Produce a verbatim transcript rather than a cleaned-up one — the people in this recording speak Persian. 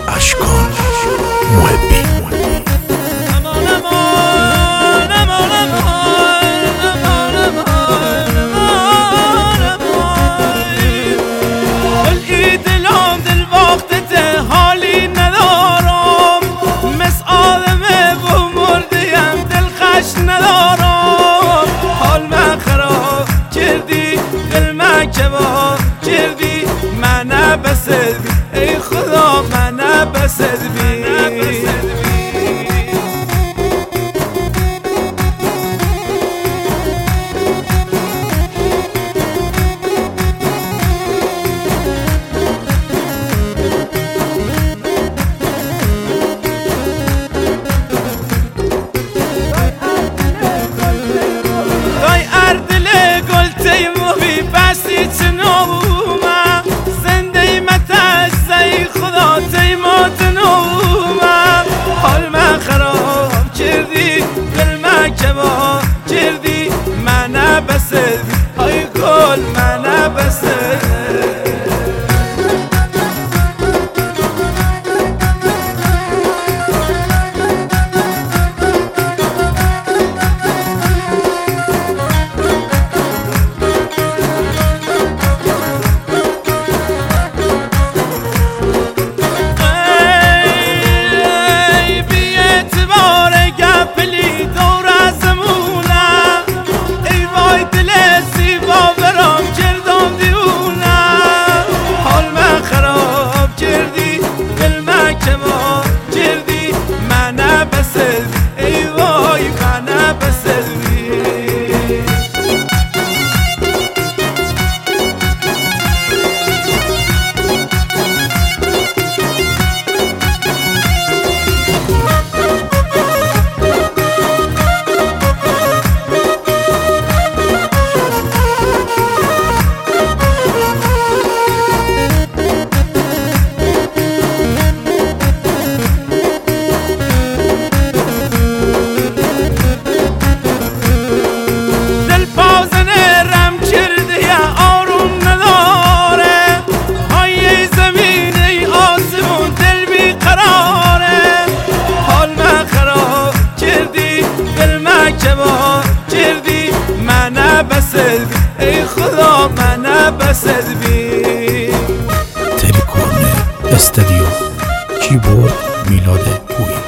اشکان محبی. کردی منه بسدبی ای خدا منه بسدبی دای اردل گل تیمو بی بسی چنو کردی منه بسدبی ای گل منه بسدبی. کردی منه بسدبی ای خدا منه بسدبی. تریکورن استودیو کیبورد میلاد پویی.